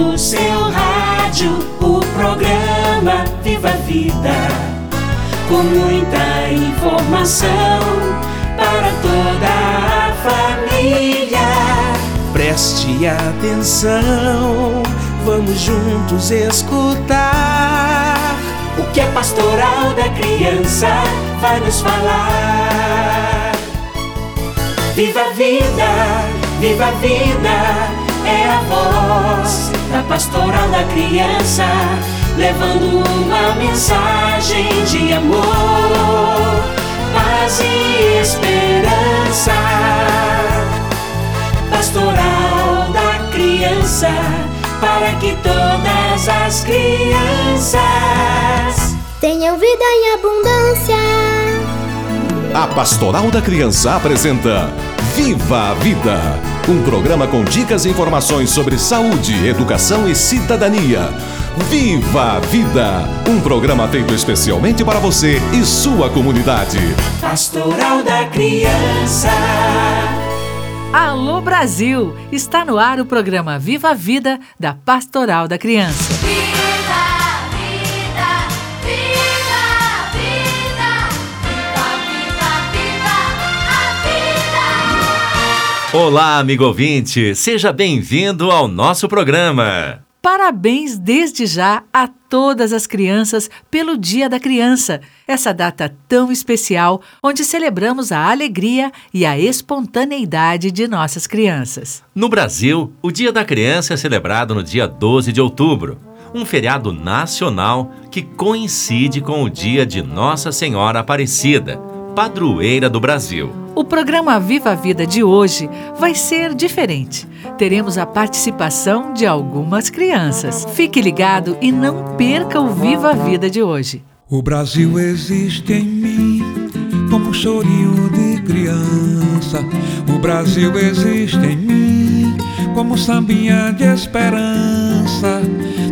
no seu rádio o programa Viva a Vida, com muita informação para toda a família. Preste atenção, vamos juntos escutar o que a Pastoral da Criança vai nos falar. Viva a vida, viva a vida, é a voz da Pastoral da Criança, levando uma mensagem de amor, paz e esperança. Pastoral da Criança, para que todas as crianças tenham vida em abundância. A Pastoral da Criança apresenta Viva a Vida, um programa com dicas e informações sobre saúde, educação e cidadania. Viva a Vida, um programa feito especialmente para você e sua comunidade. Pastoral da Criança. Alô Brasil! Está no ar o programa Viva a Vida da Pastoral da Criança. Viva a vida, viva a vida, viva a vida. Olá, amigo ouvinte! Seja bem-vindo ao nosso programa. Parabéns desde já a todas as crianças pelo Dia da Criança, essa data tão especial onde celebramos a alegria e a espontaneidade de nossas crianças. No Brasil, o Dia da Criança é celebrado no dia 12 de outubro, um feriado nacional que coincide com o dia de Nossa Senhora Aparecida, padroeira do Brasil. O programa Viva a Vida de hoje vai ser diferente. Teremos a participação de algumas crianças. Fique ligado e não perca o Viva a Vida de hoje. O Brasil existe em mim como um chorinho de criança. O Brasil existe em mim como sambinha de esperança.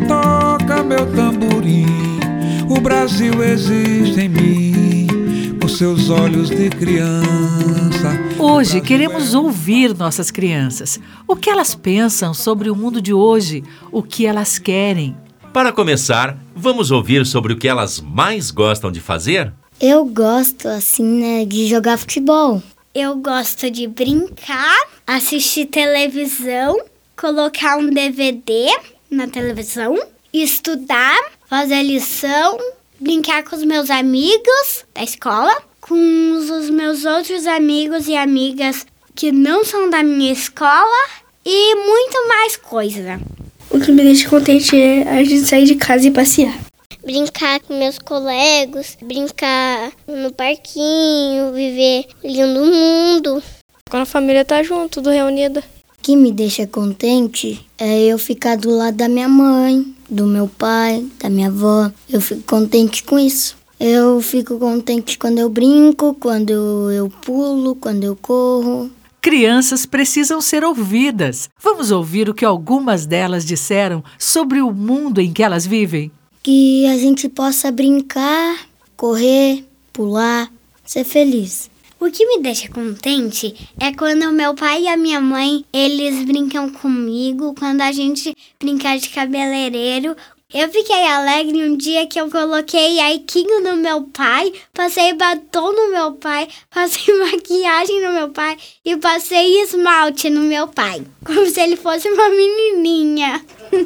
Toca meu tamborim. O Brasil existe em mim com seus olhos de criança. Hoje queremos ouvir nossas crianças. O que elas pensam sobre o mundo de hoje? O que elas querem? Para começar, vamos ouvir sobre o que elas mais gostam de fazer? Eu gosto, de jogar futebol. Eu gosto de brincar, assistir televisão, colocar um DVD na televisão, estudar, fazer lição, brincar com os meus amigos da escola, com os meus outros amigos e amigas que não são da minha escola e muito mais coisa. O que me deixa contente é a gente sair de casa e passear. Brincar com meus colegas, brincar no parquinho, viver olhando o mundo. Quando a família tá junto, tudo reunida. O que me deixa contente é eu ficar do lado da minha mãe, do meu pai, da minha avó. Eu fico contente com isso. Eu fico contente quando eu brinco, quando eu pulo, quando eu corro. Crianças precisam ser ouvidas. Vamos ouvir o que algumas delas disseram sobre o mundo em que elas vivem. Que a gente possa brincar, correr, pular, ser feliz. O que me deixa contente é quando o meu pai e a minha mãe, eles brincam comigo, quando a gente brinca de cabeleireiro. Eu fiquei alegre um dia que eu coloquei aiquinho no meu pai, passei batom no meu pai, passei maquiagem no meu pai e passei esmalte no meu pai, como se ele fosse uma menininha.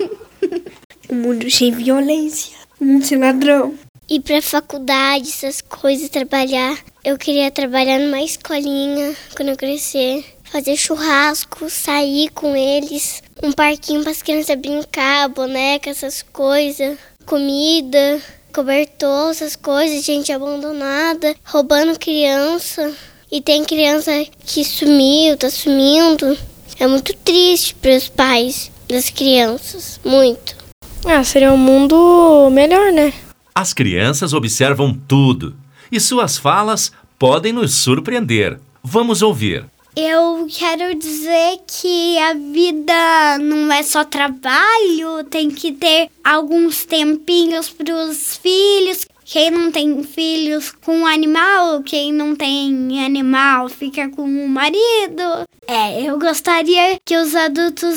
Um mundo sem violência, um mundo sem ladrão. Ir pra faculdade, essas coisas, trabalhar. Eu queria trabalhar numa escolinha quando eu crescer. Fazer churrasco, sair com eles. Um parquinho para as crianças brincar, boneca, essas coisas. Comida, cobertor, essas coisas, gente abandonada, roubando criança. E tem criança que sumiu, tá sumindo. É muito triste para os pais das crianças, muito. Seria um mundo melhor, né? As crianças observam tudo e suas falas podem nos surpreender. Vamos ouvir. Eu quero dizer que a vida não é só trabalho, tem que ter alguns tempinhos para os filhos. Quem não tem filhos com animal, quem não tem animal fica com o marido. Eu gostaria que os adultos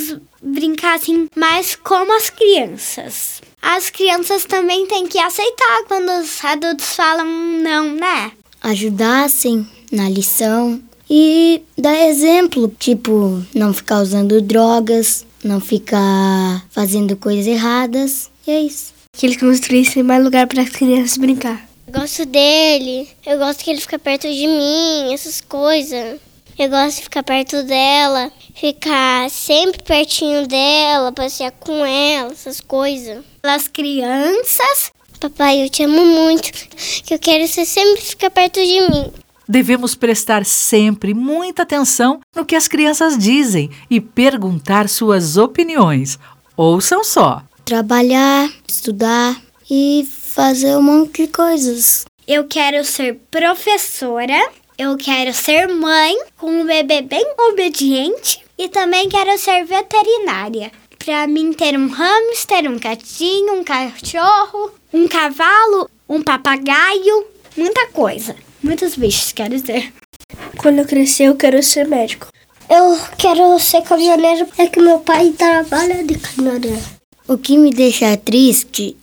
brincar assim mais como as crianças. As crianças também têm que aceitar quando os adultos falam não, né? Ajudassem na lição e dar exemplo, tipo, não ficar usando drogas, não ficar fazendo coisas erradas, e é isso. Que ele construísse mais lugar para as crianças brincar. Eu gosto dele, eu gosto que ele fica perto de mim, essas coisas. Eu gosto de ficar perto dela, ficar sempre pertinho dela, passear com ela, essas coisas. As crianças... Papai, eu te amo muito, que eu quero você sempre ficar perto de mim. Devemos prestar sempre muita atenção no que as crianças dizem e perguntar suas opiniões. Ouçam só. Trabalhar, estudar e fazer um monte de coisas. Eu quero ser professora, eu quero ser mãe com um bebê bem obediente e também quero ser veterinária. Pra mim ter um hamster, um gatinho, um cachorro, um cavalo, um papagaio, muita coisa. Muitos bichos, quero dizer. Quando eu crescer, eu quero ser médico. Eu quero ser caminhoneiro, é que meu pai trabalha de caminhoneiro. O que me deixa triste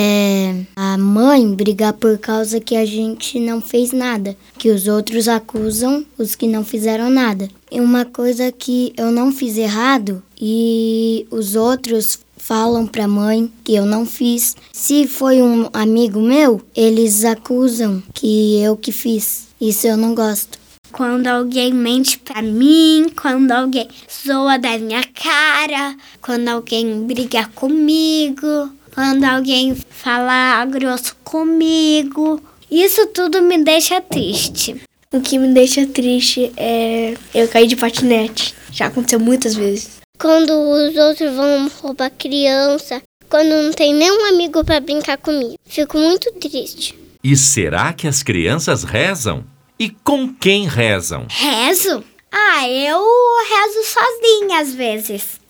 é a mãe brigar por causa que a gente não fez nada, que os outros acusam os que não fizeram nada. E uma coisa que eu não fiz errado e os outros falam pra mãe que eu não fiz. Se foi um amigo meu, eles acusam que eu que fiz. Isso eu não gosto. Quando alguém mente pra mim, quando alguém zoa da minha cara, quando alguém briga comigo, quando alguém fala grosso comigo, isso tudo me deixa triste. O que me deixa triste é eu cair de patinete. Já aconteceu muitas vezes. Quando os outros vão roubar criança, quando não tem nenhum amigo pra brincar comigo. Fico muito triste. E será que as crianças rezam? E com quem rezam? Rezo? Eu rezo sozinha às vezes.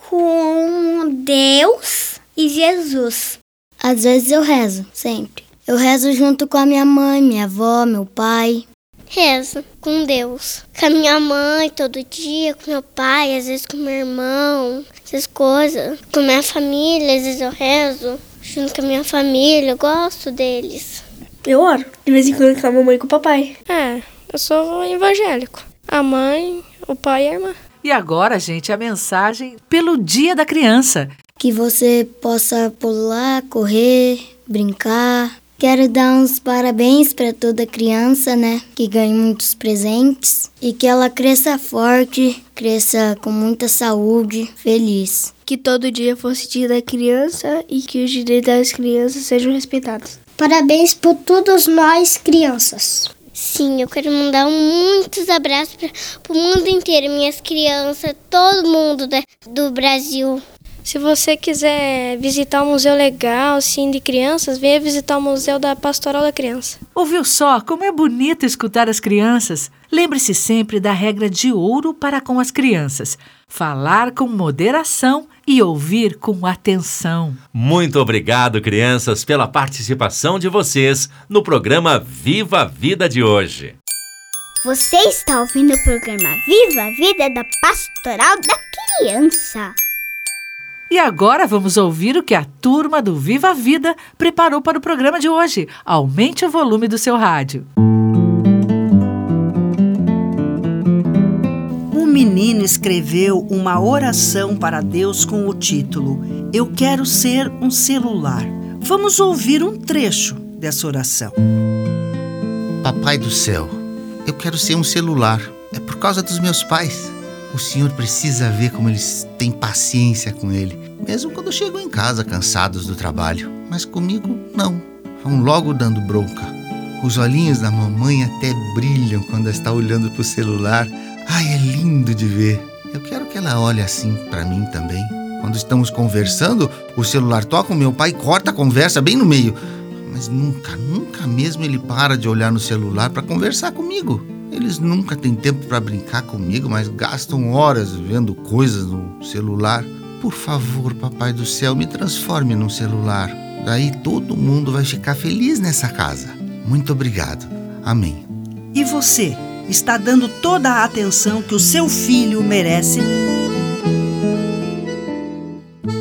Com Deus e Jesus. Às vezes eu rezo, sempre. Eu rezo junto com a minha mãe, minha avó, meu pai. Rezo com Deus. Com a minha mãe todo dia, com meu pai, às vezes com meu irmão, essas coisas. Com minha família, às vezes eu rezo. Junto com a minha família, eu gosto deles. Eu oro, de vez em quando com a mamãe e com o papai. Eu sou evangélico. A mãe, o pai e a irmã. E agora, gente, a mensagem pelo Dia da Criança. Que você possa pular, correr, brincar. Quero dar uns parabéns para toda criança, né? Que ganhe muitos presentes e que ela cresça forte, cresça com muita saúde, feliz. Que todo dia fosse dia da criança e que os direitos das crianças sejam respeitados. Parabéns por todos nós, crianças. Sim, eu quero mandar muitos abraços para o mundo inteiro, minhas crianças, todo mundo do Brasil. Se você quiser visitar um museu legal, assim, de crianças, venha visitar o Museu da Pastoral da Criança. Ouviu só como é bonito escutar as crianças? Lembre-se sempre da regra de ouro para com as crianças. Falar com moderação e ouvir com atenção. Muito obrigado, crianças, pela participação de vocês no programa Viva a Vida de hoje. Você está ouvindo o programa Viva a Vida da Pastoral da Criança. E agora vamos ouvir o que a turma do Viva a Vida preparou para o programa de hoje. Aumente o volume do seu rádio. Um menino escreveu uma oração para Deus com o título Eu quero ser um celular. Vamos ouvir um trecho dessa oração. Papai do céu, eu quero ser um celular. É por causa dos meus pais. O senhor precisa ver como eles têm paciência com ele, mesmo quando chegam em casa cansados do trabalho. Mas comigo, não. Vão logo dando bronca. Os olhinhos da mamãe até brilham quando está olhando para o celular. Ai, é lindo de ver. Eu quero que ela olhe assim para mim também. Quando estamos conversando, o celular toca, o meu pai corta a conversa bem no meio. Mas nunca mesmo ele para de olhar no celular para conversar comigo. Eles nunca têm tempo para brincar comigo, mas gastam horas vendo coisas no celular. Por favor, papai do céu, me transforme num celular. Daí todo mundo vai ficar feliz nessa casa. Muito obrigado. Amém. E você, está dando toda a atenção que o seu filho merece?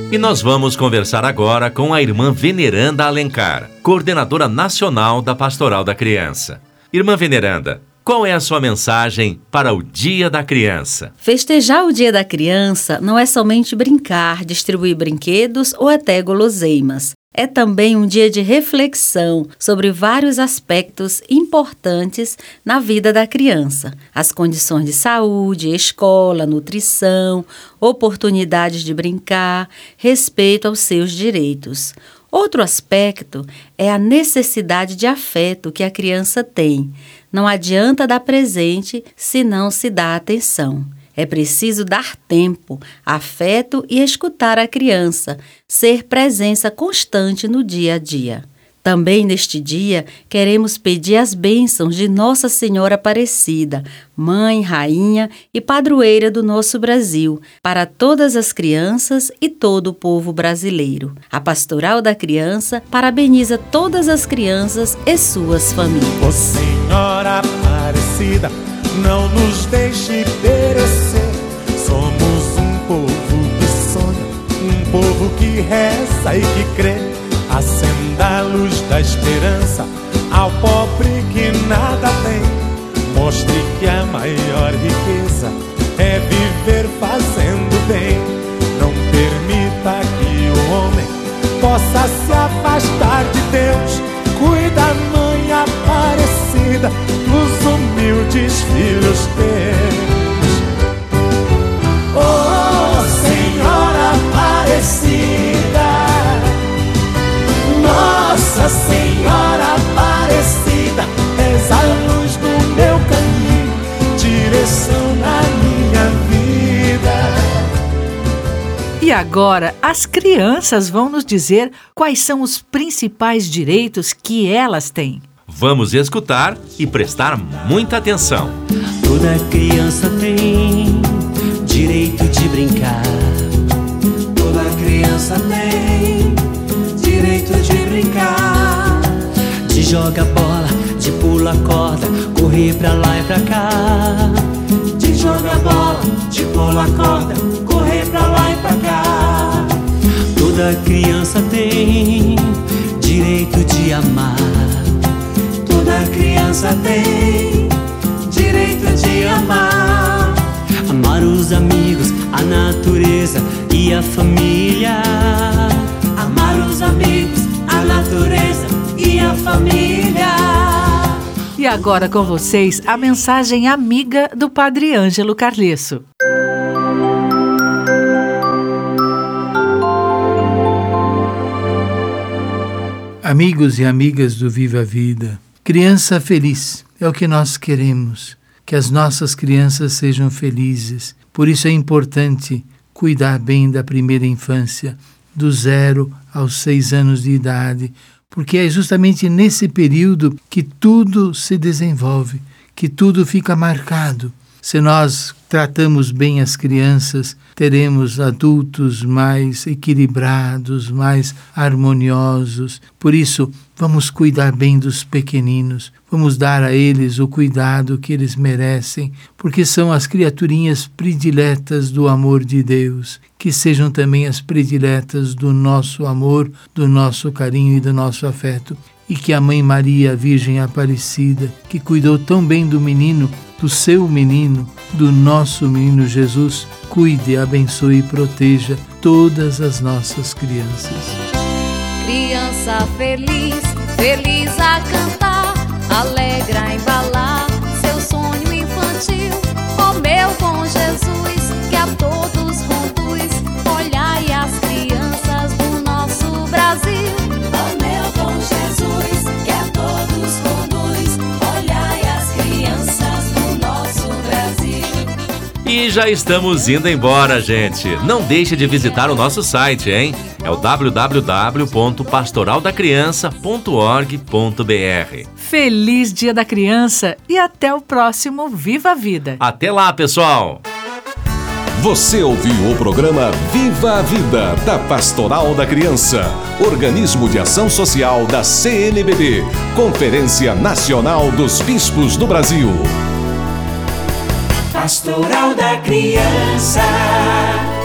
E nós vamos conversar agora com a irmã Veneranda Alencar, coordenadora nacional da Pastoral da Criança. Irmã Veneranda, qual é a sua mensagem para o Dia da Criança? Festejar o Dia da Criança não é somente brincar, distribuir brinquedos ou até guloseimas. É também um dia de reflexão sobre vários aspectos importantes na vida da criança. As condições de saúde, escola, nutrição, oportunidades de brincar, respeito aos seus direitos. Outro aspecto é a necessidade de afeto que a criança tem. Não adianta dar presente se não se dá atenção. É preciso dar tempo, afeto e escutar a criança, ser presença constante no dia a dia. Também neste dia, queremos pedir as bênçãos de Nossa Senhora Aparecida, Mãe, Rainha e Padroeira do nosso Brasil, para todas as crianças e todo o povo brasileiro. A Pastoral da Criança parabeniza todas as crianças e suas famílias. Ó Senhora Aparecida, não nos deixe perecer. Somos um povo que sonha, um povo que reza e que crê. Acenda a luz da esperança ao pobre que nada tem. Mostre que a maior riqueza é viver fazendo bem. Não permita que o homem possa se afastar de Deus. Cuida, Mãe Aparecida, dos humildes filhos teus. Oh, Senhora Aparecida, Nossa Senhora Aparecida, és a luz do meu caminho, direção na minha vida. E agora, as crianças vão nos dizer quais são os principais direitos que elas têm. Vamos escutar e prestar muita atenção. Toda criança tem direito de brincar. Toda criança tem direito de brincar. De jogar bola, de pular corda, correr pra lá e pra cá. De jogar bola, de pular corda, correr pra lá e pra cá. Toda criança tem direito de amar. Toda criança tem direito de amar. Amar os amigos, a natureza e a família. Amar os amigos, a natureza e a família. E agora com vocês, a mensagem amiga do Padre Ângelo Carlesso. Amigos e amigas do Viva a Vida, criança feliz é o que nós queremos, que as nossas crianças sejam felizes. Por isso é importante cuidar bem da primeira infância, do 0 aos 6 anos de idade, porque é justamente nesse período que tudo se desenvolve, que tudo fica marcado. Se nós tratamos bem as crianças, teremos adultos mais equilibrados, mais harmoniosos. Por isso, vamos cuidar bem dos pequeninos, vamos dar a eles o cuidado que eles merecem, porque são as criaturinhas prediletas do amor de Deus, que sejam também as prediletas do nosso amor, do nosso carinho e do nosso afeto. E que a Mãe Maria, a Virgem Aparecida, que cuidou tão bem do menino, do seu menino, do nosso menino Jesus, cuide, abençoe e proteja todas as nossas crianças. Criança feliz, feliz a cantar, alegra a embalar seu sonho infantil. Ó meu bom Jesus, que a todos conduz, olhai as crianças do nosso Brasil. Ó meu bom Jesus, que a todos conduz, olhai as crianças do nosso Brasil. E já estamos indo embora, gente. Não deixe de visitar o nosso site, hein? É o www.pastoraldacriança.org.br. Feliz Dia da Criança e até o próximo Viva a Vida. Até lá, pessoal! Você ouviu o programa Viva a Vida, da Pastoral da Criança, organismo de ação social da CNBB, Conferência Nacional dos Bispos do Brasil. Pastoral da Criança.